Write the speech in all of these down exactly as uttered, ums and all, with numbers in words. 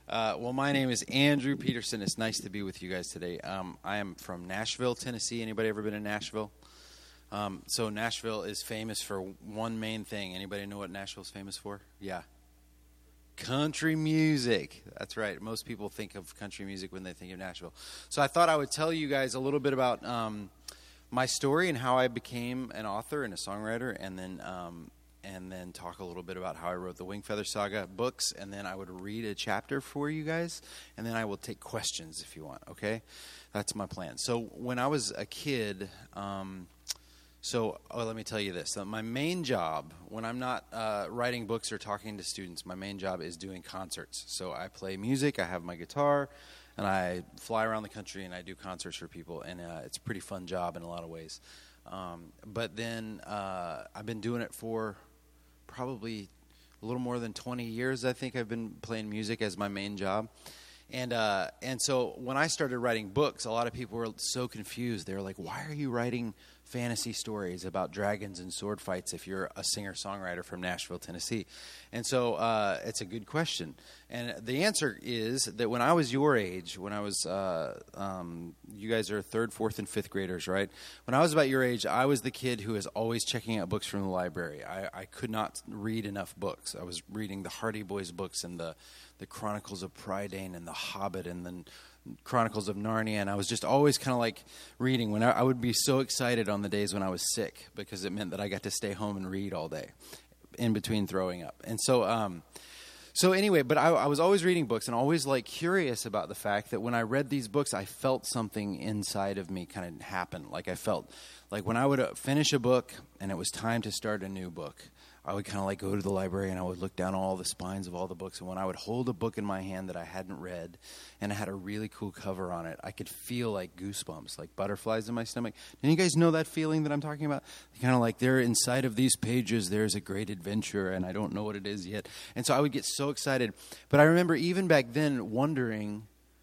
Uh, well, my name is Andrew Peterson. It's nice to be with you guys today. Um, I am from Nashville, Tennessee. Anybody ever been in Nashville? Um, so Nashville is famous for one main thing. Anybody know what Nashville's famous for? Yeah. Country music. That's right. Most people think of country music when they think of Nashville. So I thought I would tell you guys a little bit about um, my story and how I became an author and a songwriter, and then um, and then talk a little bit about how I wrote the Wingfeather Saga books, and then I would read a chapter for you guys, and then I will take questions if you want, okay? That's my plan. So when I was a kid, um, so oh, let me tell you this. Uh, my main job, when I'm not uh, writing books or talking to students, my main job is doing concerts. So I play music, I have my guitar, and I fly around the country and I do concerts for people, and uh, it's a pretty fun job in a lot of ways. Um, but then uh, I've been doing it for probably a little more than twenty years. I think I've been playing music as my main job. And uh, and so when I started writing books, a lot of people were so confused. They were like, why are you writing fantasy stories about dragons and sword fights if you're a singer-songwriter from Nashville, Tennessee? And so uh, it's a good question. And the answer is that when I was your age, when I was, uh, um, you guys are third, fourth, and fifth graders, right? When I was about your age, I was the kid who was always checking out books from the library. I, I could not read enough books. I was reading the Hardy Boys books and the, the Chronicles of Prydain and the Hobbit and then Chronicles of Narnia, and I was just always kind of like reading. When I, I would be so excited on the days when I was sick because it meant that I got to stay home and read all day in between throwing up. And so, um, so anyway, but I, I was always reading books and always like curious about the fact that when I read these books, I felt something inside of me kind of happen. Like I felt like when I would uh, finish a book and it was time to start a new book, I would kind of like go to the library and I would look down all the spines of all the books. And when I would hold a book in my hand that I hadn't read and it had a really cool cover on it, I could feel like goosebumps, like butterflies in my stomach. Do you guys know that feeling that I'm talking about? Kind of like there inside of these pages, there's a great adventure and I don't know what it is yet. And so I would get so excited. But I remember even back then wondering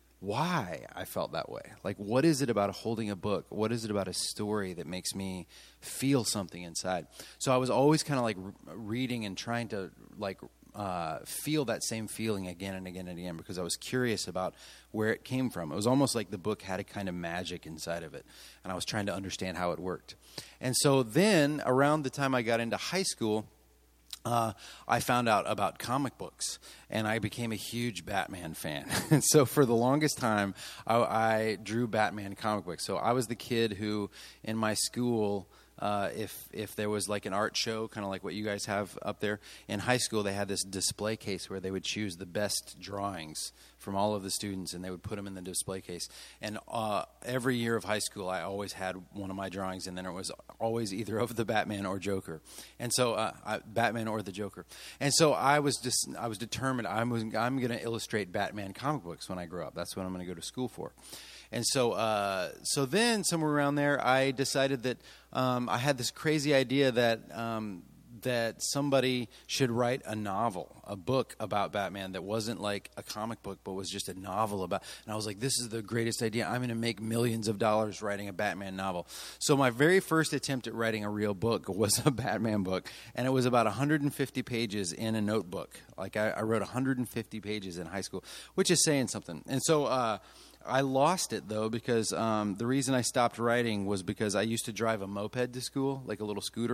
why I felt that way. Like, what is it about holding a book? What is it about a story that makes me feel something inside? So I was always kind of like re- reading and trying to like uh, feel that same feeling again and again and again because I was curious about where it came from. It was almost like the book had a kind of magic inside of it, and I was trying to understand how it worked. And so then around the time I got into high school, Uh, I found out about comic books, and I became a huge Batman fan. And so for the longest time, I, I drew Batman comic books. So I was the kid who, in my school, uh, if if there was like an art show, kind of like what you guys have up there, in high school they had this display case where they would choose the best drawings from all of the students, and they would put them in the display case. And uh, every year of high school, I always had one of my drawings, and then it was always either of the Batman or Joker, and so uh, I, Batman or the Joker. And so I was just I was determined I was I'm going to illustrate Batman comic books when I grow up. That's what I'm going to go to school for. And so, uh, so then somewhere around there, I decided that um, I had this crazy idea that um, that somebody should write a novel, a book about Batman that wasn't like a comic book, but was just a novel about. And I was like, this is the greatest idea. I'm going to make millions of dollars writing a Batman novel. So my very first attempt at writing a real book was a Batman book, and it was about one hundred fifty pages in a notebook. Like I, I wrote one hundred fifty pages in high school, which is saying something. And so. Uh, I lost it, though, because um, the reason I stopped writing was because I used to drive a moped to school, like a little scooter,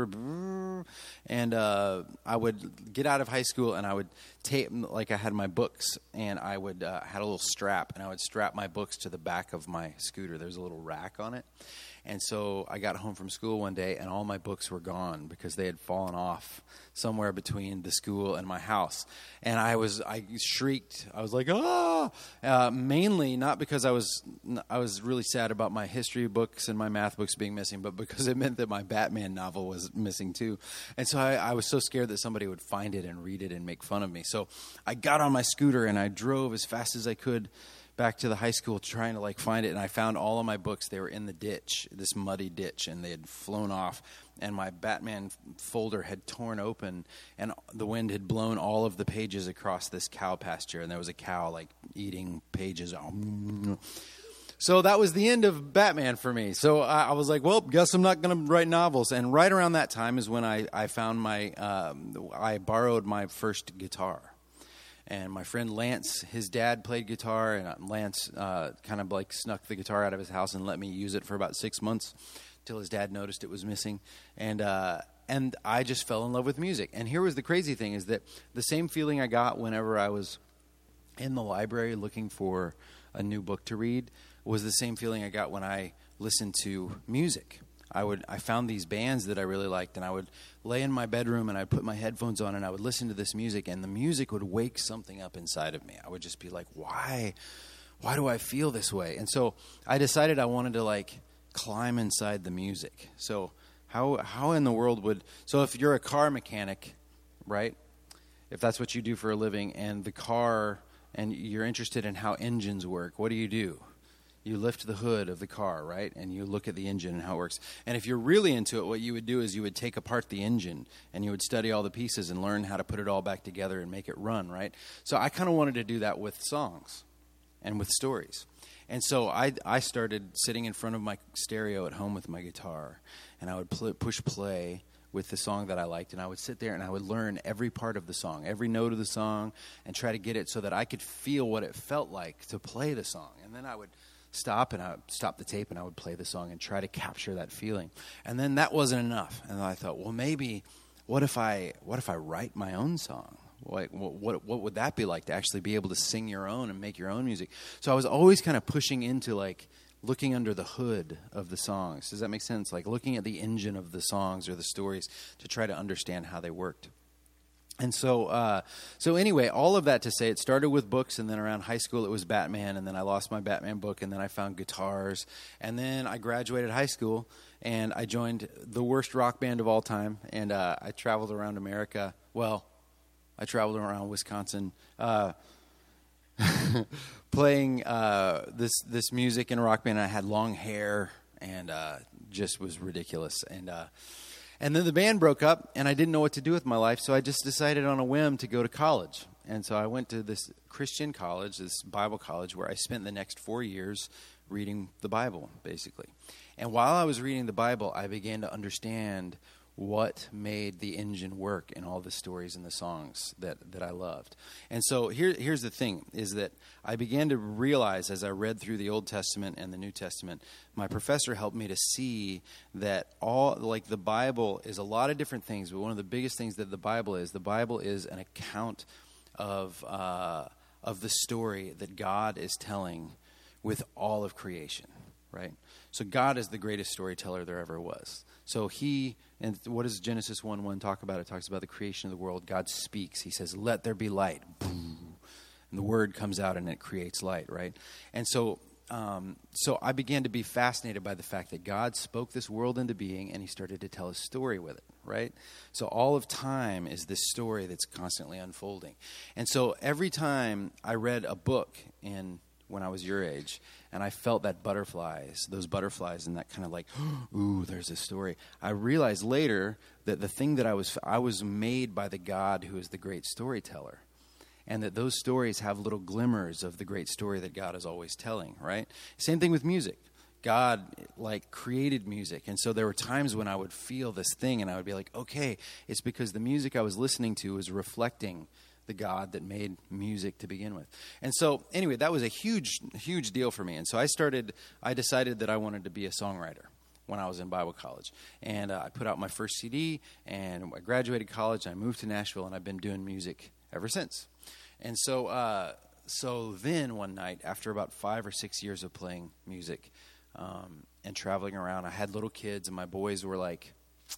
and uh, I would get out of high school, and I would tape, like I had my books, and I would uh, had a little strap, and I would strap my books to the back of my scooter. There's a little rack on it. And so I got home from school one day, and all my books were gone because they had fallen off somewhere between the school and my house. And I was, I shrieked. I was like, ah! Uh, mainly not because I was, I was really sad about my history books and my math books being missing, but because it meant that my Batman novel was missing too. And so I, I was so scared that somebody would find it and read it and make fun of me. So I got on my scooter and I drove as fast as I could back to the high school trying to like find it, and I found all of my books. They were in the ditch, this muddy ditch, and they had flown off, and my Batman folder had torn open, and the wind had blown all of the pages across this cow pasture, and there was a cow like eating pages. So that was the end of Batman for me. So I, I was like, well, guess I'm not going to write novels. And right around that time is when I, I found my, um, I borrowed my first guitar. And my friend Lance, his dad played guitar, and Lance uh, kind of like snuck the guitar out of his house and let me use it for about six months till his dad noticed it was missing. And uh, and I just fell in love with music. And here was the crazy thing, is that the same feeling I got whenever I was in the library looking for a new book to read was the same feeling I got when I listened to music. I would I found these bands that I really liked, and I would lay in my bedroom and I'd put my headphones on and I would listen to this music, and the music would wake something up inside of me. I would just be like, why why do I feel this way? And so I decided I wanted to like climb inside the music. So how how in the world would so if you're a car mechanic, right? If that's what you do for a living, and the car and you're interested in how engines work, what do you do? You lift the hood of the car, right? And you look at the engine and how it works. And if you're really into it, what you would do is you would take apart the engine and you would study all the pieces and learn how to put it all back together and make it run, right? So I kind of wanted to do that with songs and with stories. And so I, I started sitting in front of my stereo at home with my guitar, and I would pl- push play with the song that I liked, and I would sit there and I would learn every part of the song, every note of the song, and try to get it so that I could feel what it felt like to play the song. And then I would stop and I would stop the tape and I would play the song and try to capture that feeling. And then that wasn't enough. And I thought, well, maybe what if I what if I write my own song? Like, what, what what would that be like to actually be able to sing your own and make your own music? So I was always kind of pushing into like looking under the hood of the songs. Does that make sense? Like looking at the engine of the songs or the stories to try to understand how they worked. And so, uh, so anyway, all of that to say, it started with books, and then around high school it was Batman, and then I lost my Batman book, and then I found guitars, and then I graduated high school, and I joined the worst rock band of all time, and uh, I traveled around America. Well, I traveled around Wisconsin, uh, playing uh, this this music in a rock band. I had long hair, and uh, just was ridiculous, and. Uh, And then the band broke up, and I didn't know what to do with my life, so I just decided on a whim to go to college. And so I went to this Christian college, this Bible college, where I spent the next four years reading the Bible, basically. And while I was reading the Bible, I began to understand what made the engine work in all the stories and the songs that, that I loved. And so here, here's the thing, is that I began to realize as I read through the Old Testament and the New Testament, my professor helped me to see that all, like the Bible is a lot of different things, but one of the biggest things that the Bible is, the Bible is an account of uh, of the story that God is telling with all of creation, right? So God is the greatest storyteller there ever was. So he, and what does Genesis one one talk about? It talks about the creation of the world. God speaks. He says, let there be light. Boom. And the word comes out and it creates light, right? And so um, so I began to be fascinated by the fact that God spoke this world into being, and he started to tell a story with it, right? So all of time is this story that's constantly unfolding. And so every time I read a book in when I was your age, and I felt that butterflies, those butterflies, and that kind of like, ooh, there's a story. I realized later that the thing that I was, I was made by the God who is the great storyteller, and that those stories have little glimmers of the great story that God is always telling, right? Same thing with music. God, like, created music, and so there were times when I would feel this thing, and I would be like, okay, it's because the music I was listening to was reflecting the God that made music to begin with. And so, anyway, that was a huge, huge deal for me. And so I started, I decided that I wanted to be a songwriter when I was in Bible college. And uh, I put out my first C D, and I graduated college, and I moved to Nashville, and I've been doing music ever since. And so, uh, so then one night, after about five or six years of playing music um, and traveling around, I had little kids, and my boys were like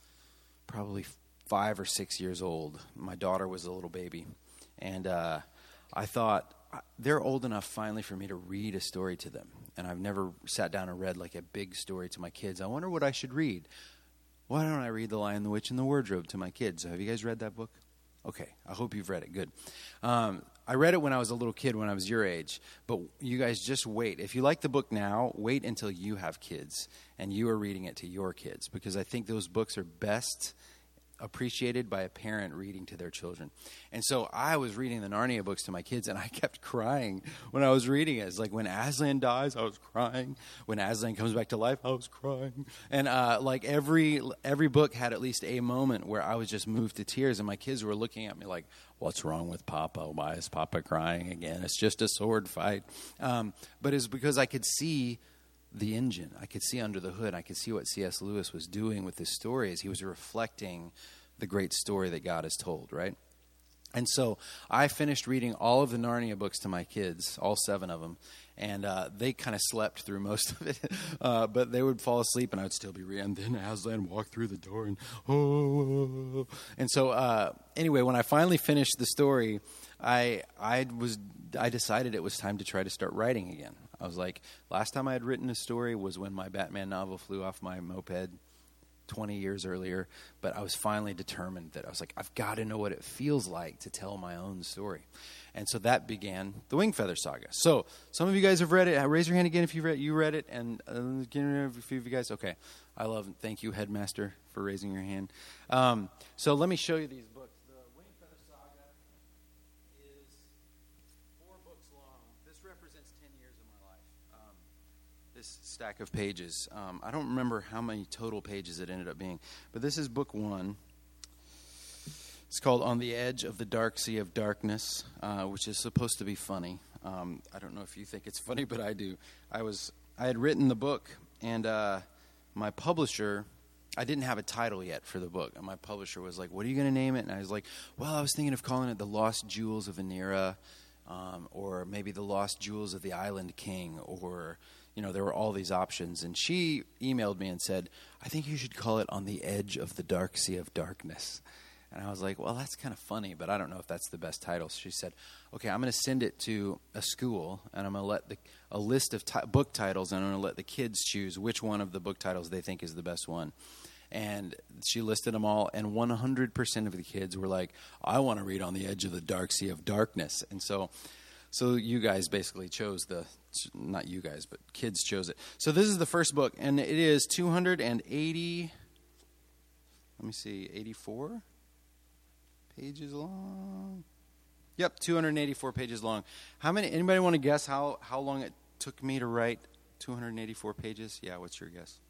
probably five or six years old. My daughter was a little baby. And uh, I thought, they're old enough finally for me to read a story to them. And I've never sat down and read like a big story to my kids. I wonder what I should read. Why don't I read The Lion, the Witch, and the Wardrobe to my kids? Have you guys read that book? Okay, I hope you've read it. Good. Um, I read it when I was a little kid, when I was your age. But you guys just wait. If you like the book now, wait until you have kids and you are reading it to your kids. Because I think those books are best appreciated by a parent reading to their children. And so I was reading the Narnia books to my kids, and I kept crying when I was reading it. It's like when Aslan dies, I was crying. When Aslan comes back to life, I was crying. And uh, like every every book had at least a moment where I was just moved to tears, and my kids were looking at me like, what's wrong with Papa? Why is Papa crying again? It's just a sword fight. Um, but it's because I could see the engine. I could see under the hood. I could see what C S. Lewis was doing with this story as he was reflecting the great story that God has told, right? And so I finished reading all of the Narnia books to my kids, all seven of them, and uh, they kind of slept through most of it, uh, but they would fall asleep and I would still be reading. And then Aslan walked through the door and, oh. And so uh, anyway, when I finally finished the story, I I was I decided it was time to try to start writing again. I was like, last time I had written a story was when my Batman novel flew off my moped twenty years earlier, but I was finally determined that I was like, I've got to know what it feels like to tell my own story. And so that began the Wingfeather Saga. So some of you guys have read it. Raise your hand again if you read, you read it. And uh, again, a few of you guys. Okay. I love it. Thank you, Headmaster, for raising your hand. Um, so let me show you these books. The Wingfeather Saga is four books long. This represents ten years of my life. Um, this stack of pages. Um, I don't remember how many total pages it ended up being, but this is book one. It's called On the Edge of the Dark Sea of Darkness, uh, which is supposed to be funny. Um, I don't know if you think it's funny, but I do. I was I had written the book, and uh, my publisher, I didn't have a title yet for the book. And my publisher was like, what are you going to name it? And I was like, well, I was thinking of calling it The Lost Jewels of Anira, um, or maybe The Lost Jewels of the Island King, or, you know, there were all these options. And she emailed me and said, I think you should call it On the Edge of the Dark Sea of Darkness. And I was like, well, that's kind of funny, but I don't know if that's the best title. So she said, okay, I'm going to send it to a school, and I'm going to let the, a list of t- book titles, and I'm going to let the kids choose which one of the book titles they think is the best one. And she listed them all, and one hundred percent of the kids were like, I want to read On the Edge of the Dark Sea of Darkness. And so so you guys basically chose the, not you guys, but kids chose it. So this is the first book, and it is two hundred eighty, let me see, eighty-four? Pages long. Yep, two hundred eighty-four pages long. How many? Anybody want to guess how, how long it took me to write two hundred eighty-four pages? Yeah, what's your guess?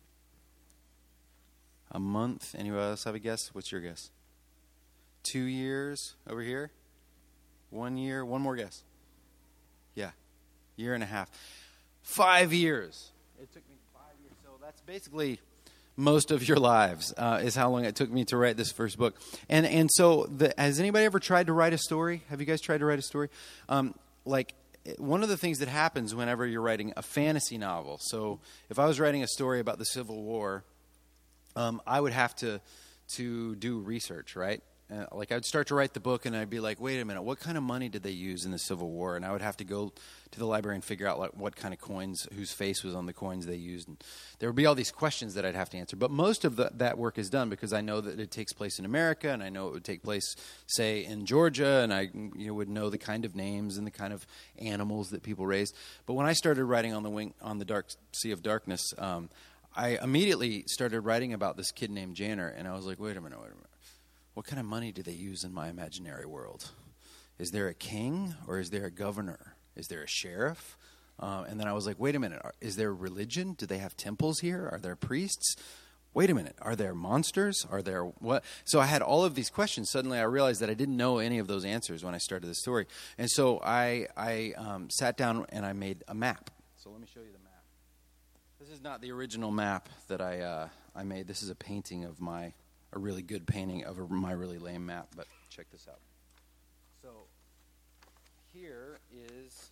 A month? Anybody else have a guess? What's your guess? Two years over here? One year? One more guess. Yeah, year and a half. Five years. It took me five years. So that's basically most of your lives uh, is how long it took me to write this first book. And and so the, has anybody ever tried to write a story? Have you guys tried to write a story? Um, like one of the things that happens whenever you're writing a fantasy novel. So if I was writing a story about the Civil War, um, I would have to to do research, right? Uh, like I'd start to write the book and I'd be like, wait a minute, what kind of money did they use in the Civil War? And I would have to go to the library and figure out like what kind of coins, whose face was on the coins they used. And there would be all these questions that I'd have to answer. But most of the, that work is done because I know that it takes place in America, and I know it would take place, say, in Georgia, and I you know, would know the kind of names and the kind of animals that people raised. But when I started writing on the wing, on the Dark Sea of Darkness, um, I immediately started writing about this kid named Janner, and I was like, wait a minute, wait a minute. What kind of money do they use in my imaginary world? Is there a king, or is there a governor? Is there a sheriff? Uh, and then I was like, wait a minute. Is there religion? Do they have temples here? Are there priests? Wait a minute. Are there monsters? Are there what? So I had all of these questions. Suddenly I realized that I didn't know any of those answers when I started the story. And so I, I um, sat down and I made a map. So let me show you the map. This is not the original map that I uh, I made. This is a painting of my... a really good painting of a, my really lame map, but check this out. So here is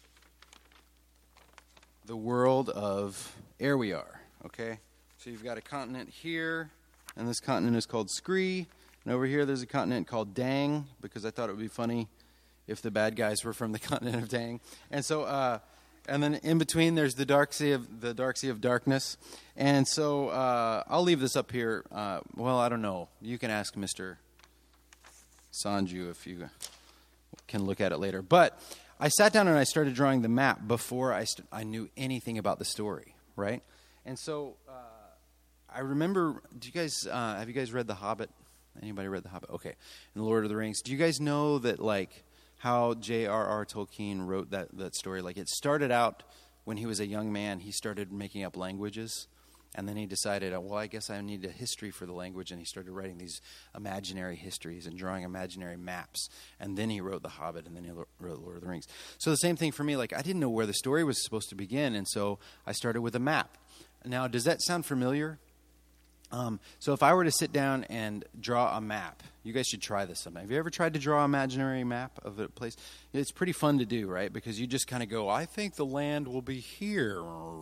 the world of Erwiar, okay? So you've got a continent here, and this continent is called Scree, and over here there's a continent called Dang, because I thought it would be funny if the bad guys were from the continent of Dang. And so, uh, and then in between there's the Dark Sea of the Dark Sea of Darkness. And so uh, I'll leave this up here. Uh, well, I don't know. You can ask Mister Sanju if you can look at it later. But I sat down and I started drawing the map before I st- I knew anything about the story, right? And so uh, I remember. Do you guys uh, have you guys read The Hobbit? Anybody read The Hobbit? Okay. And The Lord of the Rings. Do you guys know that, like, how J R R. Tolkien wrote that, that story? Like, it started out when he was a young man. He started making up languages. And then he decided, oh, well, I guess I need a history for the language. And he started writing these imaginary histories and drawing imaginary maps. And then he wrote The Hobbit, and then he wrote Lord of the Rings. So the same thing for me. Like, I didn't know where the story was supposed to begin, and so I started with a map. Now, does that sound familiar? Um, so if I were to sit down and draw a map, you guys should try this sometime. Have you ever tried to draw an imaginary map of a place? It's pretty fun to do, right? Because you just kind of go, I think the land will be here.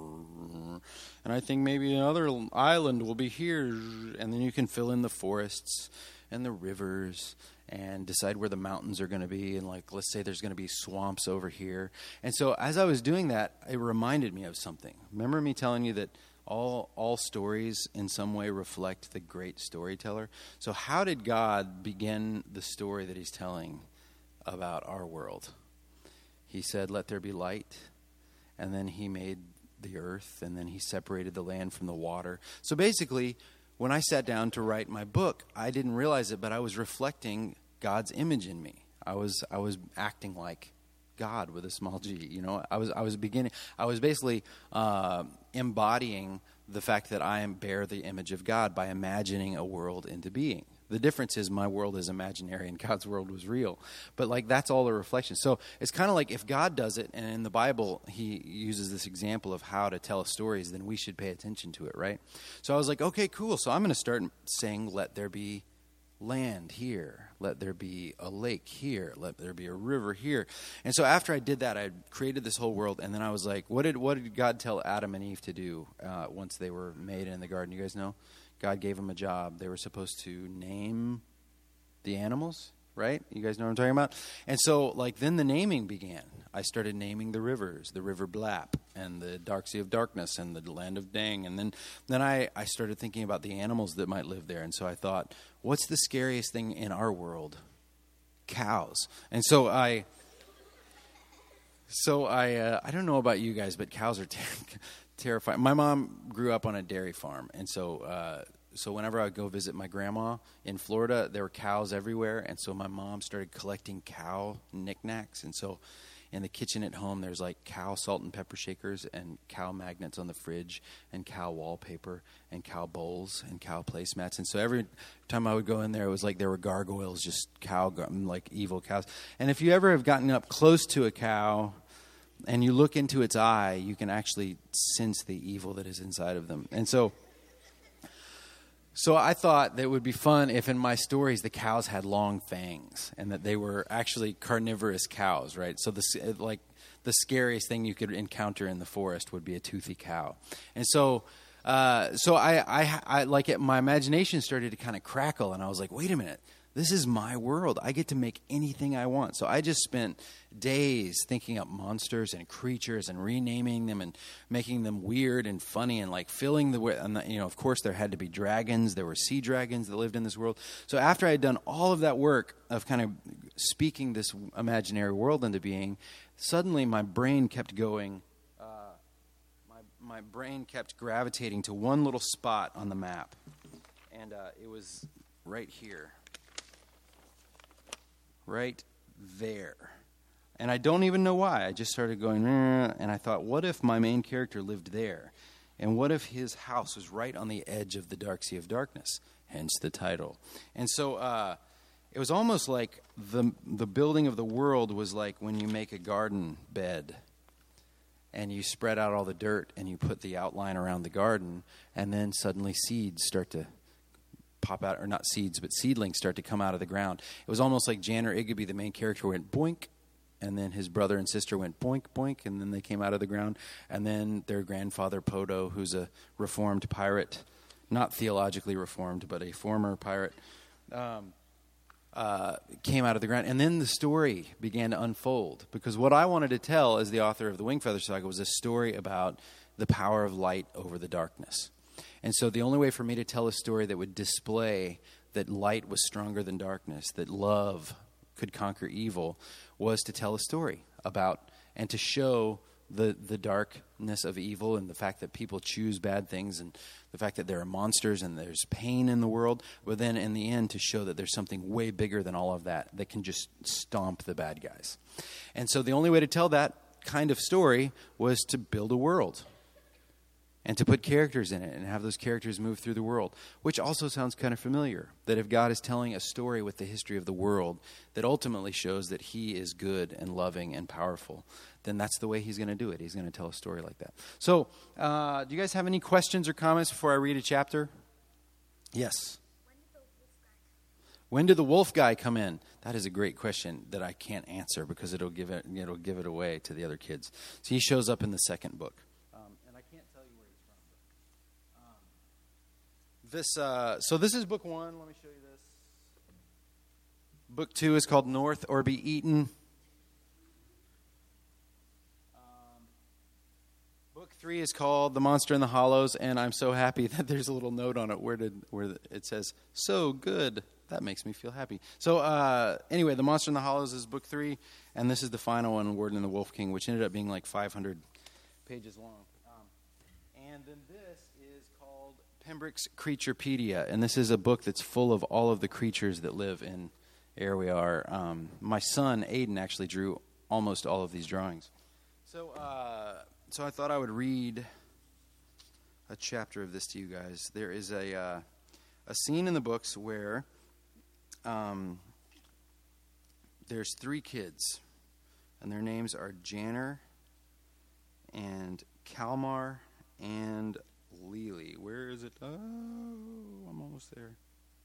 And I think maybe another island will be here. And then you can fill in the forests and the rivers and decide where the mountains are going to be. And, like, let's say there's going to be swamps over here. And so as I was doing that, it reminded me of something. Remember me telling you that All all stories in some way reflect the great storyteller? So how did God begin the story that he's telling about our world? He said, let there be light, and then he made the earth, and then he separated the land from the water. So basically, when I sat down to write my book, I didn't realize it, but I was reflecting God's image in me. I was I was acting like God with a small g. You know, I was I was beginning. I was basically uh, embodying the fact that I am bear the image of God by imagining a world into being. The difference is my world is imaginary and God's world was real. But, like, that's all the reflection. So it's kind of like if God does it, and in the Bible he uses this example of how to tell stories, then we should pay attention to it, right? So I was like, okay, cool. So I'm going to start saying, let there be land here, let there be a lake here, let there be a river here. And so after I did that, I created this whole world, and then I was like, what did what did God tell Adam and Eve to do uh, once they were made in the garden? You guys know? God gave them a job. They were supposed to name the animals, right? You guys know what I'm talking about? And so, like, then the naming began. I started naming the rivers, the River Blap, and the Dark Sea of Darkness, and the Land of Dang. And then, then I, I started thinking about the animals that might live there. And so I thought, what's the scariest thing in our world? Cows. And so I, so I, uh, I don't know about you guys, but cows are ter- terrifying. My mom grew up on a dairy farm, and so uh, so whenever I would go visit my grandma in Florida, there were cows everywhere, and so my mom started collecting cow knickknacks. And so in the kitchen at home, there's like cow salt and pepper shakers and cow magnets on the fridge and cow wallpaper and cow bowls and cow placemats. And so every time I would go in there, it was like there were gargoyles, just cow, like evil cows. And if you ever have gotten up close to a cow and you look into its eye, you can actually sense the evil that is inside of them. And so So I thought that it would be fun if in my stories the cows had long fangs and that they were actually carnivorous cows, right? So the like the scariest thing you could encounter in the forest would be a toothy cow. And so uh, so I, I, I like it, my imagination started to kind of crackle, and I was like, wait a minute. This is my world. I get to make anything I want. So I just spent days thinking up monsters and creatures and renaming them and making them weird and funny and like filling the, and the, you know, of course there had to be dragons. There were sea dragons that lived in this world. So after I had done all of that work of kind of speaking this imaginary world into being, suddenly my brain kept going, uh, my, my brain kept gravitating to one little spot on the map. And uh, it was right here. Right there. And I don't even know why. I just started going, and I thought, what if my main character lived there? And what if his house was right on the edge of the Dark Sea of Darkness? Hence the title. And so uh, it was almost like the the building of the world was like when you make a garden bed and you spread out all the dirt and you put the outline around the garden, and then suddenly seeds start to pop out, or not seeds, but seedlings start to come out of the ground. It was almost like Janner Igby, the main character, went boink, and then his brother and sister went boink, boink, and then they came out of the ground. And then their grandfather, Podo, who's a reformed pirate, not theologically reformed, but a former pirate, um, uh, came out of the ground. And then the story began to unfold, because what I wanted to tell as the author of the Wingfeather Saga was a story about the power of light over the darkness. And so the only way for me to tell a story that would display that light was stronger than darkness, that love could conquer evil, was to tell a story about and to show the, the darkness of evil and the fact that people choose bad things and the fact that there are monsters and there's pain in the world, but then in the end to show that there's something way bigger than all of that that can just stomp the bad guys. And so the only way to tell that kind of story was to build a world and to put characters in it and have those characters move through the world, which also sounds kind of familiar, that if God is telling a story with the history of the world that ultimately shows that he is good and loving and powerful, then that's the way he's going to do it. He's going to tell a story like that. So, uh, do you guys have any questions or comments before I read a chapter? Yes. When did the wolf guy come in? That is a great question that I can't answer because it'll give it it'll give it away to the other kids. So he shows up in the second book. This uh, so this is book one. Let me show you this. Book two is called North or Be Eaten. Um, book three is called The Monster in the Hollows, and I'm so happy that there's a little note on it where did where it says "so good." That makes me feel happy. So uh, anyway, The Monster in the Hollows is book three, and this is the final one, Warden and the Wolf King, which ended up being like five hundred pages long. Um, and then this is called Pembroke's Creaturepedia, and this is a book that's full of all of the creatures that live in Here We Are. Um, my son, Aiden, actually drew almost all of these drawings. So uh, so I thought I would read a chapter of this to you guys. There is a, uh, a scene in the books where um, there's three kids, and their names are Janner and Kalmar and Lily. Where is it? Oh, I'm almost there.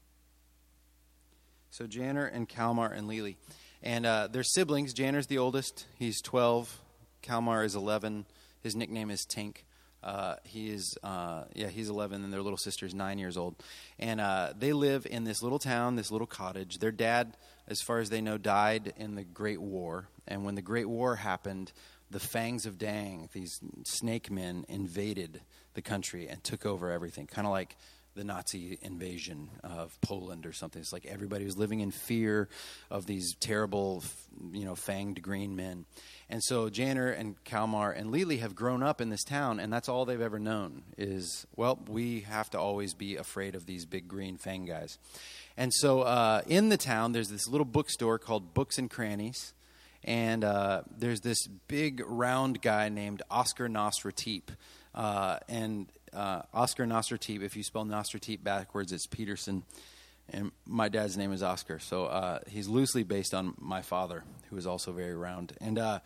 So Janner and Kalmar and Lily. And uh, they're siblings. Janner's the oldest. He's twelve. Kalmar is eleven. His nickname is Tink. Uh, he is, uh, yeah, he's eleven, and their little sister is nine years old. And uh, they live in this little town, this little cottage. Their dad, as far as they know, died in the Great War. And when the Great War happened, the Fangs of Dang, these snake men, invaded the country and took over everything, kind of like the Nazi invasion of Poland or something. It's like everybody was living in fear of these terrible, you know, fanged green men. And so Janner and Kalmar and Lily have grown up in this town, and that's all they've ever known is, well, we have to always be afraid of these big green fang guys. And so uh, in the town, there's this little bookstore called Books and Crannies. And uh, there's this big round guy named Oscar Nostratip. Uh, and uh, Oscar Nostratip, if you spell Nostratip backwards, it's Peterson. And my dad's name is Oscar. So uh, he's loosely based on my father, who is also very round. And uh,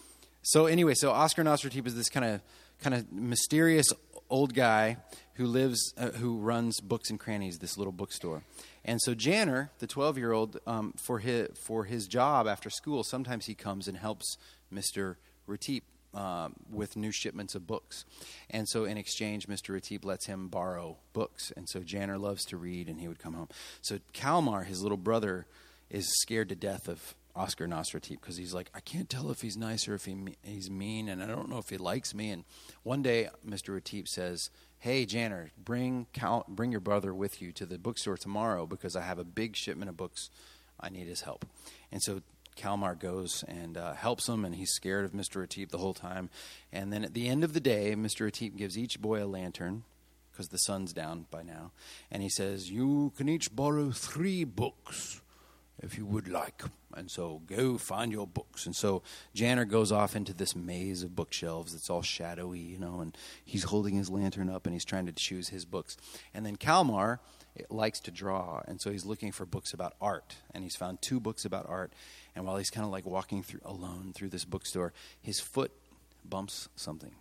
so anyway, so Oscar Nostratip is this kind of kind of mysterious old guy who lives, uh, who runs Books and Crannies, this little bookstore. And so Janner, the twelve-year-old, um, for his for his job after school, sometimes he comes and helps Mister Ratip uh, with new shipments of books. And so in exchange, Mister Ratip lets him borrow books. And so Janner loves to read, and he would come home. So Kalmar, his little brother, is scared to death of Oscar Nostratip because he's like, I can't tell if he's nice or if he, he's mean, and I don't know if he likes me. And one day, Mister Ratip says, hey, Janner, bring Cal- bring your brother with you to the bookstore tomorrow because I have a big shipment of books. I need his help. And so Kalmar goes and uh, helps him, and he's scared of Mister Ratip the whole time. And then at the end of the day, Mister Ratip gives each boy a lantern because the sun's down by now. And he says, you can each borrow three books if you would like. And so go find your books. And so Janner goes off into this maze of bookshelves. It's all shadowy, you know, and he's holding his lantern up and he's trying to choose his books. And then Kalmar likes to draw, and so he's looking for books about art. And he's found two books about art. And while he's kind of like walking through alone through this bookstore, his foot bumps something.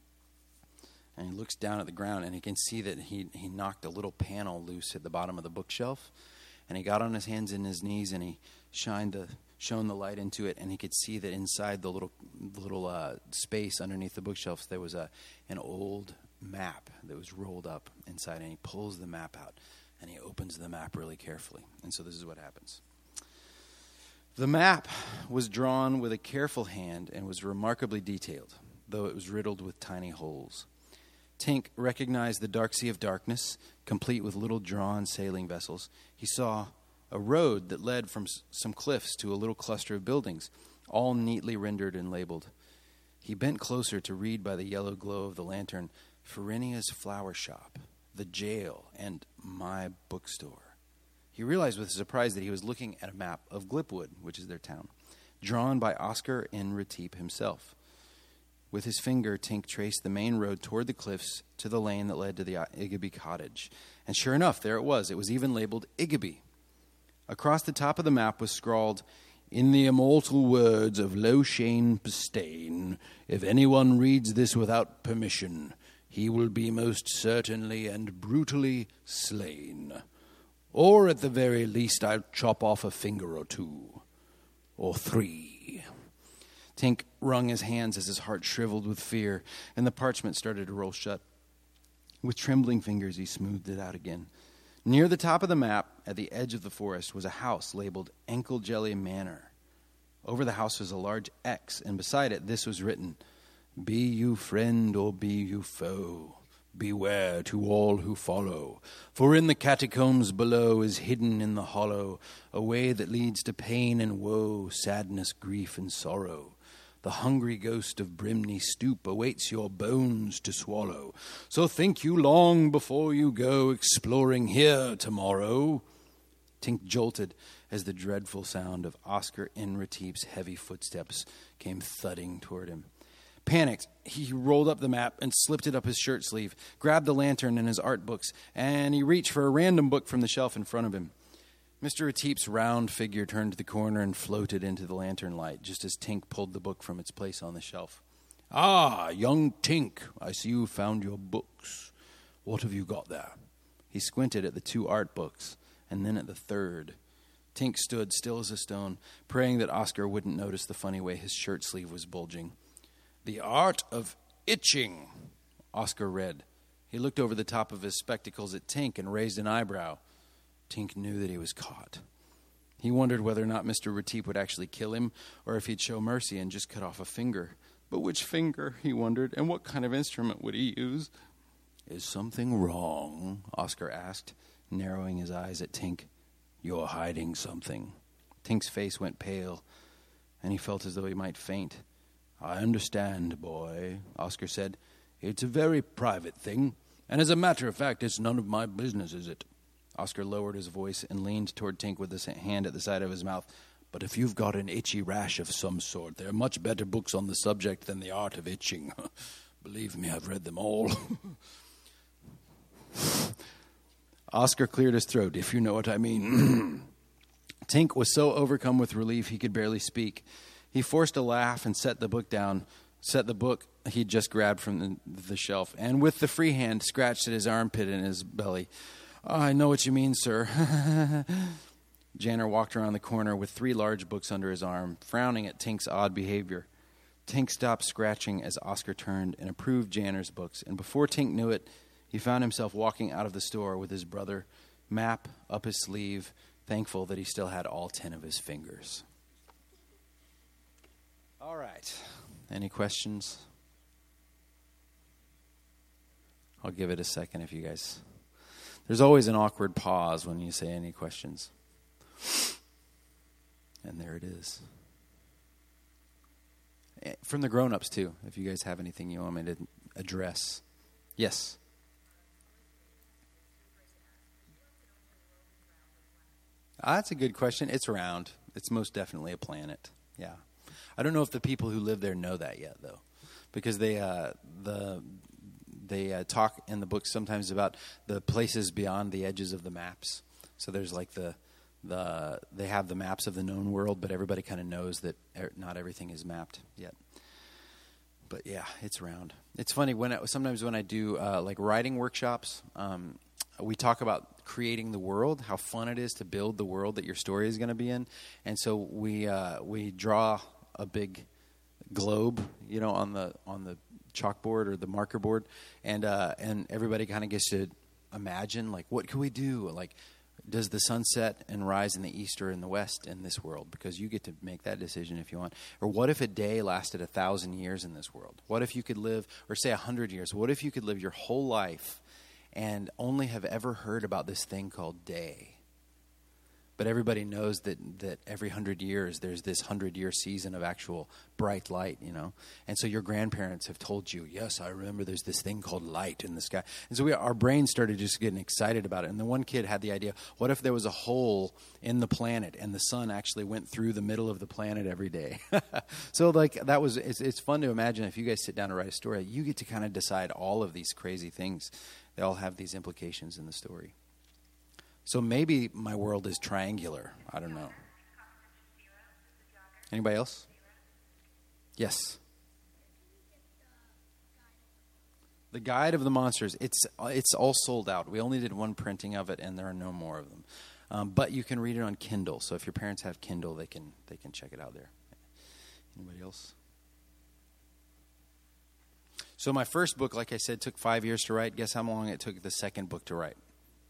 And he looks down at the ground, and he can see that he, he knocked a little panel loose at the bottom of the bookshelf. And he got on his hands and his knees, and he shined the, shone the light into it, and he could see that inside the little little uh, space underneath the bookshelves, there was a an old map that was rolled up inside, and he pulls the map out, and he opens the map really carefully. And so this is what happens. The map was drawn with a careful hand and was remarkably detailed, though it was riddled with tiny holes. Tink recognized the dark sea of darkness, complete with little drawn sailing vessels. He saw a road that led from some cliffs to a little cluster of buildings, all neatly rendered and labeled. He bent closer to read by the yellow glow of the lantern, Farinia's flower shop, the jail, and my bookstore. He realized with surprise that he was looking at a map of Glipwood, which is their town, drawn by Oscar N. Ratip himself. With his finger, Tink traced the main road toward the cliffs to the lane that led to the Igby cottage. And sure enough, there it was. It was even labeled Igby. Across the top of the map was scrawled, "In the immortal words of Loshane Pastane, if anyone reads this without permission, he will be most certainly and brutally slain. Or at the very least, I'll chop off a finger or two. Or three." Tink wrung his hands as his heart shriveled with fear, and the parchment started to roll shut. With trembling fingers, he smoothed it out again. Near the top of the map, at the edge of the forest, was a house labeled Ankle Jelly Manor. Over the house was a large X, and beside it this was written, "Be you friend or be you foe, beware to all who follow. For in the catacombs below is hidden in the hollow a way that leads to pain and woe, sadness, grief, and sorrow. The hungry ghost of Brimney Stoop awaits your bones to swallow. So think you long before you go exploring here tomorrow." Tink jolted as the dreadful sound of Oscar N. Ratip's heavy footsteps came thudding toward him. Panicked, he rolled up the map and slipped it up his shirt sleeve, grabbed the lantern and his art books, and he reached for a random book from the shelf in front of him. Mister Ratip's round figure turned the corner and floated into the lantern light, just as Tink pulled the book from its place on the shelf. "Ah, young Tink, I see you found your books. What have you got there?" He squinted at the two art books, and then at the third. Tink stood still as a stone, praying that Oscar wouldn't notice the funny way his shirt sleeve was bulging. "The Art of Itching," Oscar read. He looked over the top of his spectacles at Tink and raised an eyebrow. Tink knew that he was caught. He wondered whether or not Mister Ratip would actually kill him, or if he'd show mercy and just cut off a finger. But which finger, he wondered, and what kind of instrument would he use? "Is something wrong?" Oscar asked, narrowing his eyes at Tink. "You're hiding something." Tink's face went pale, and he felt as though he might faint. "I understand, boy," Oscar said. "It's a very private thing, and as a matter of fact, it's none of my business, is it?" Oscar lowered his voice and leaned toward Tink with his hand at the side of his mouth. "But if you've got an itchy rash of some sort, there are much better books on the subject than The Art of Itching. Believe me, I've read them all." Oscar cleared his throat, "If you know what I mean." Tink was so overcome with relief he could barely speak. He forced a laugh and set the book down, set the book he'd just grabbed from the, the shelf, and with the free hand scratched at his armpit and his belly. "Oh, I know what you mean, sir." Janner walked around the corner with three large books under his arm, frowning at Tink's odd behavior. Tink stopped scratching as Oscar turned and approved Janner's books, and before Tink knew it, he found himself walking out of the store with his brother, map up his sleeve, thankful that he still had all ten of his fingers. All right. Any questions? I'll give it a second if you guys... There's always an awkward pause when you say any questions. And there it is. From the grown-ups, too, if you guys have anything you want me to address. Yes? Ah, that's a good question. It's round. It's most definitely a planet. Yeah. I don't know if the people who live there know that yet, though, because they uh, the they uh, talk in the book sometimes about the places beyond the edges of the maps. So there's like the the they have the maps of the known world, but everybody kind of knows that er, not everything is mapped yet. But yeah, it's round. It's funny when I, sometimes when I do uh, like writing workshops, um, we talk about creating the world, how fun it is to build the world that your story is going to be in, and so we uh, we draw a big globe, you know, on the on the chalkboard or the marker board, and uh, and everybody kind of gets to imagine, like, what can we do? Like, does the sun set and rise in the east or in the west in this world? Because you get to make that decision if you want. Or what if a day lasted a thousand years in this world? What if you could live, or say a hundred years? What if you could live your whole life and only have ever heard about this thing called day? But everybody knows that, that every hundred years there's this hundred-year season of actual bright light, you know. And so your grandparents have told you, yes, I remember there's this thing called light in the sky. And so we, our brains started just getting excited about it. And the one kid had the idea, what if there was a hole in the planet and the sun actually went through the middle of the planet every day? So, like, that was, it's, it's fun to imagine if you guys sit down to write a story, you get to kind of decide all of these crazy things. They all have these implications in the story. So maybe my world is triangular. I don't know. Anybody else? Yes. The Guide of the Monsters. It's it's all sold out. We only did one printing of it, and there are no more of them. Um, but you can read it on Kindle. So if your parents have Kindle, they can they can check it out there. Anybody else? So my first book, like I said, took five years to write. Guess how long it took the second book to write?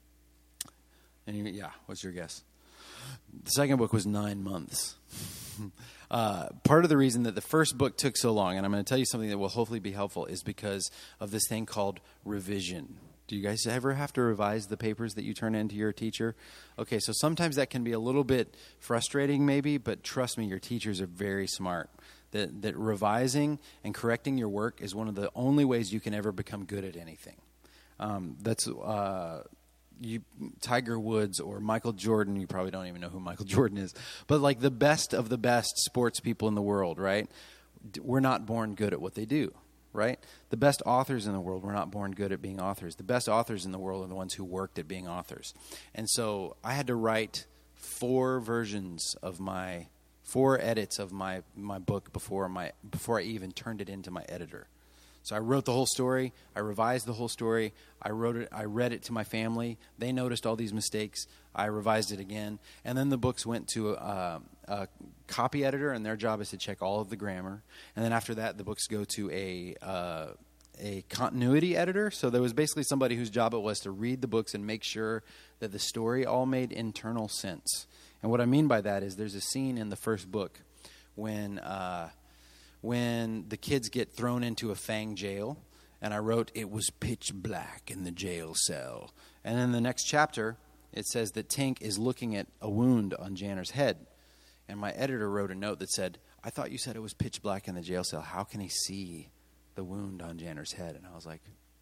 And you, yeah, what's your guess? The second book was nine months. uh, part of the reason that the first book took so long, and I'm going to tell you something that will hopefully be helpful, is because of this thing called revision. Do you guys ever have to revise the papers that you turn in to your teacher? Okay, so sometimes that can be a little bit frustrating maybe, but trust me, your teachers are very smart. That, that revising and correcting your work is one of the only ways you can ever become good at anything. Um, that's... Uh, You, Tiger Woods or Michael Jordan, you probably don't even know who Michael Jordan is, but like the best of the best sports people in the world, right? We're not born good at what they do, right? The best authors in the world were not born good at being authors. The best authors in the world are the ones who worked at being authors. And so I had to write four versions of my, four edits of my, my book before my before I even turned it into my editor. So I wrote the whole story. I revised the whole story. I wrote it. I read it to my family. They noticed all these mistakes. I revised it again. And then the books went to a, a copy editor, and their job is to check all of the grammar. And then after that, the books go to a uh, a continuity editor. So there was basically somebody whose job it was to read the books and make sure that the story all made internal sense. And what I mean by that is there's a scene in the first book when... Uh, when the kids get thrown into a Fang jail, and I wrote, it was pitch black in the jail cell. And in the next chapter, it says that Tink is looking at a wound on Janner's head. And my editor wrote a note that said, I thought you said it was pitch black in the jail cell. How can he see the wound on Janner's head? And I was like,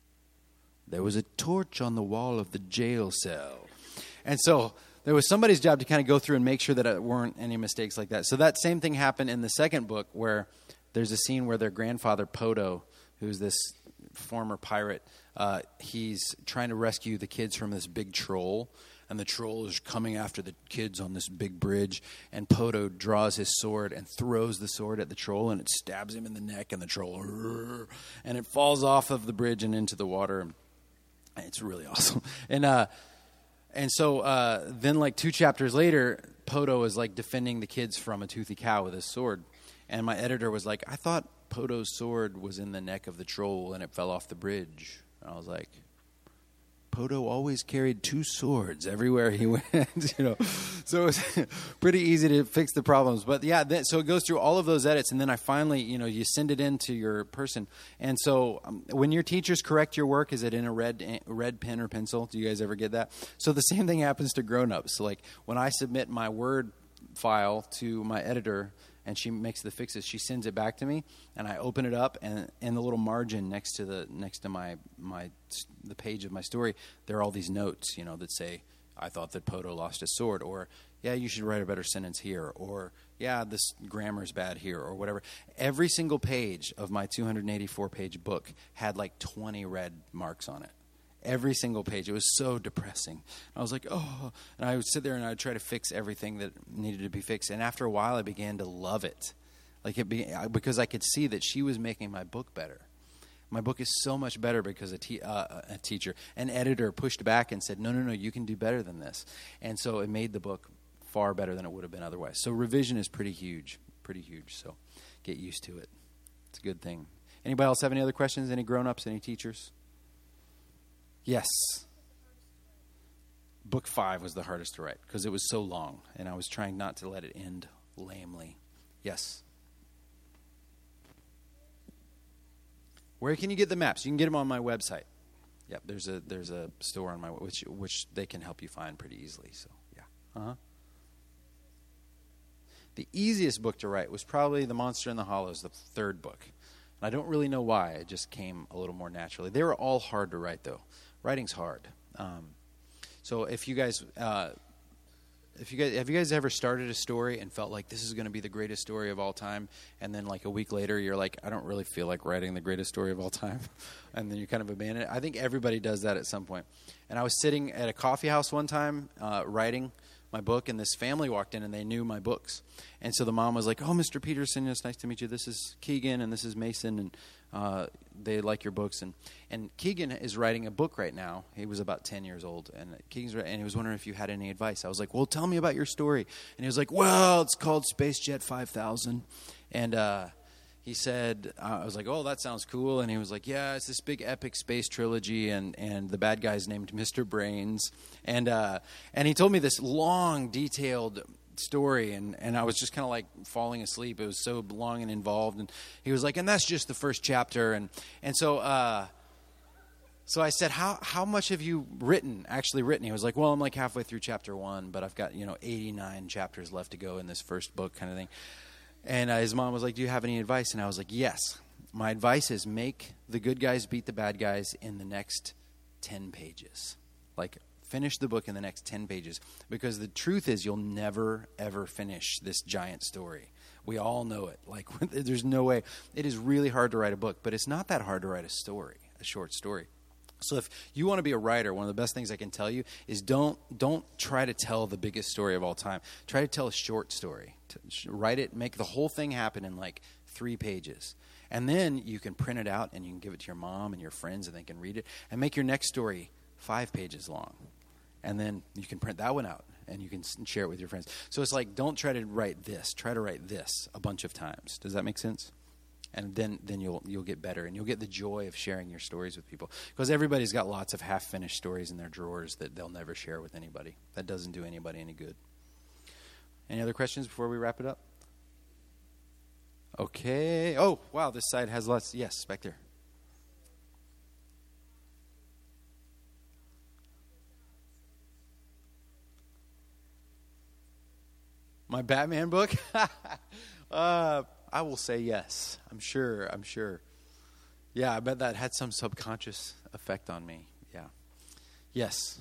there was a torch on the wall of the jail cell. And so there was somebody's job to kind of go through and make sure that there weren't any mistakes like that. So that same thing happened in the second book where there's a scene where their grandfather, Poto, who's this former pirate, uh, he's trying to rescue the kids from this big troll. And the troll is coming after the kids on this big bridge. And Poto draws his sword and throws the sword at the troll. And it stabs him in the neck. And the troll, and it falls off of the bridge and into the water. It's really awesome. And uh, and so uh, then like two chapters later, Poto is like defending the kids from a toothy cow with his sword. And my editor was like, I thought Poto's sword was in the neck of the troll and it fell off the bridge. And I was like, Poto always carried two swords everywhere he went, you know. So it was pretty easy to fix the problems. But yeah, that, so it goes through all of those edits, and then I finally, you know, you send it in to your person. And so um, when your teachers correct your work, is it in a red red pen or pencil? Do you guys ever get that? So the same thing happens to grown-ups. So like when I submit my Word file to my editor, and she makes the fixes, she sends it back to me, and I open it up, and in the little margin next to the next to my my the page of my story, there are all these notes, you know, that say, I thought that Poto lost his sword, or yeah, you should write a better sentence here, or yeah, this grammar's bad here, or whatever. Every single page of my two hundred eighty-four page book had like twenty red marks on it. Every single page. It was so depressing. I was like, oh. And I would sit there and I would try to fix everything that needed to be fixed. And after a while, I began to love it. Like it be, because I could see that she was making my book better. My book is so much better because a, te- uh, a teacher, an editor pushed back and said, no, no, no, you can do better than this. And so it made the book far better than it would have been otherwise. So revision is pretty huge, pretty huge. So get used to it. It's a good thing. Anybody else have any other questions? Any grown-ups, any teachers? Yes. Book five was the hardest to write because it was so long, and I was trying not to let it end lamely. Yes. Where can you get the maps? You can get them on my website. Yep, there's a there's a store on my which which they can help you find pretty easily. So yeah. Uh huh. The easiest book to write was probably The Monster in the Hollows, the third book. And I don't really know why. It just came a little more naturally. They were all hard to write, though. Writing's hard. Um, so if you guys, uh, if you guys, have you guys ever started a story and felt like this is going to be the greatest story of all time, and then like a week later you're like, I don't really feel like writing the greatest story of all time, and then you kind of abandon it? I think everybody does that at some point. And I was sitting at a coffee house one time uh, writing my book, and this family walked in and they knew my books. And so the mom was like, oh, Mister Peterson, it's nice to meet you. This is Keegan and this is Mason, and uh, they like your books. And, and Keegan is writing a book right now. He was about ten years old, and Keegan's and he was wondering if you had any advice. I was like, well, tell me about your story. And he was like, well, it's called Space Jet five thousand. And uh, he said, uh, I was like, oh, that sounds cool. And he was like, yeah, it's this big epic space trilogy, and, and the bad guy's named Mister Brains. And uh, and he told me this long, detailed story, and, and I was just kind of like falling asleep. It was so long and involved. And he was like, and that's just the first chapter. And and so uh, so I said, how how much have you written, actually written? He was like, well, I'm like halfway through chapter one, but I've got, you know, eighty-nine chapters left to go in this first book, kind of thing. And uh, his mom was like, do you have any advice? And I was like, yes. My advice is make the good guys beat the bad guys in the next ten pages. Like, finish the book in the next ten pages. Because the truth is, you'll never, ever finish this giant story. We all know it. Like, there's no way. It is really hard to write a book, but it's not that hard to write a story, a short story. So if you want to be a writer, one of the best things I can tell you is don't don't try to tell the biggest story of all time. Try to tell a short story. Write it, make the whole thing happen in like three pages. And then you can print it out and you can give it to your mom and your friends and they can read it. And make your next story five pages long. And then you can print that one out and you can share it with your friends. So it's like, don't try to write this. Try to write this a bunch of times. Does that make sense? And then, then you'll you'll get better, and you'll get the joy of sharing your stories with people. Because everybody's got lots of half-finished stories in their drawers that they'll never share with anybody. That doesn't do anybody any good. Any other questions before we wrap it up? Okay. Oh, wow, this side has lots. Yes, back there. My Batman book? uh I will say yes. I'm sure. I'm sure. Yeah, I bet that had some subconscious effect on me. Yeah. Yes.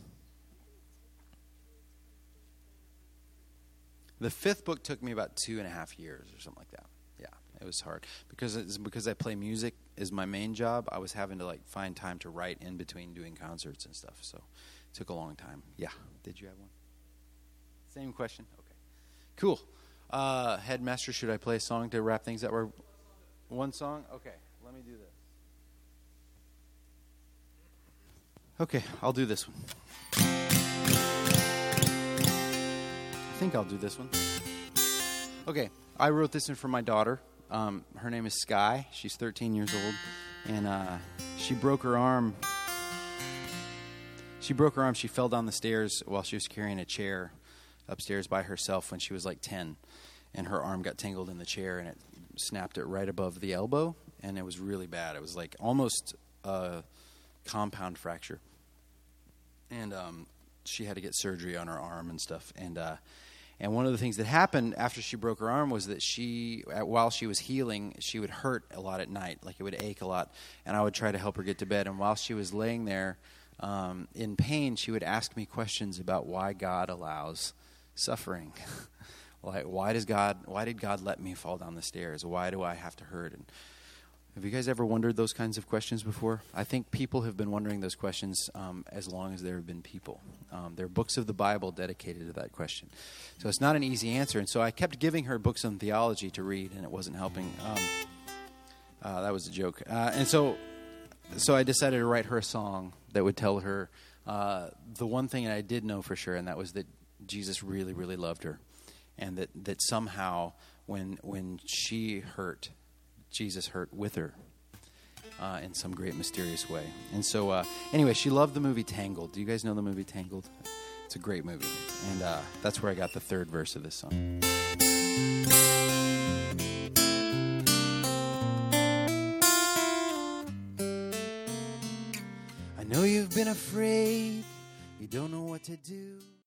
The fifth book took me about two and a half years or something like that. Yeah, it was hard because it's because I play music is my main job. I was having to like find time to write in between doing concerts and stuff. So it took a long time. Yeah. Did you have one? Same question. Okay. Cool. Uh, Headmaster, should I play a song to wrap things up? Or one song? Okay, let me do this. Okay, I'll do this one. I think I'll do this one. Okay, I wrote this one for my daughter. Um, her name is Sky. She's thirteen years old, and uh, she broke her arm. She broke her arm. She fell down the stairs while she was carrying a chair upstairs by herself when she was like ten. And her arm got tangled in the chair, and it snapped it right above the elbow, and it was really bad. It was like almost a compound fracture. And um, she had to get surgery on her arm and stuff. And uh, and one of the things that happened after she broke her arm was that she, while she was healing, she would hurt a lot at night, like it would ache a lot. And I would try to help her get to bed. And while she was laying there um, in pain, she would ask me questions about why God allows suffering. Like, why does God, why did God let me fall down the stairs? Why do I have to hurt? And have you guys ever wondered those kinds of questions before? I think people have been wondering those questions um, as long as there have been people. Um, there are books of the Bible dedicated to that question. So it's not an easy answer. And so I kept giving her books on theology to read, and it wasn't helping. Um, uh, that was a joke. Uh, and so, so I decided to write her a song that would tell her uh, the one thing I did know for sure, and that was that Jesus really, really loved her. And that, that somehow when when she hurt, Jesus hurt with her uh, in some great mysterious way. And so uh, anyway, she loved the movie Tangled. Do you guys know the movie Tangled? It's a great movie. And uh, that's where I got the third verse of this song. I know you've been afraid. You don't know what to do.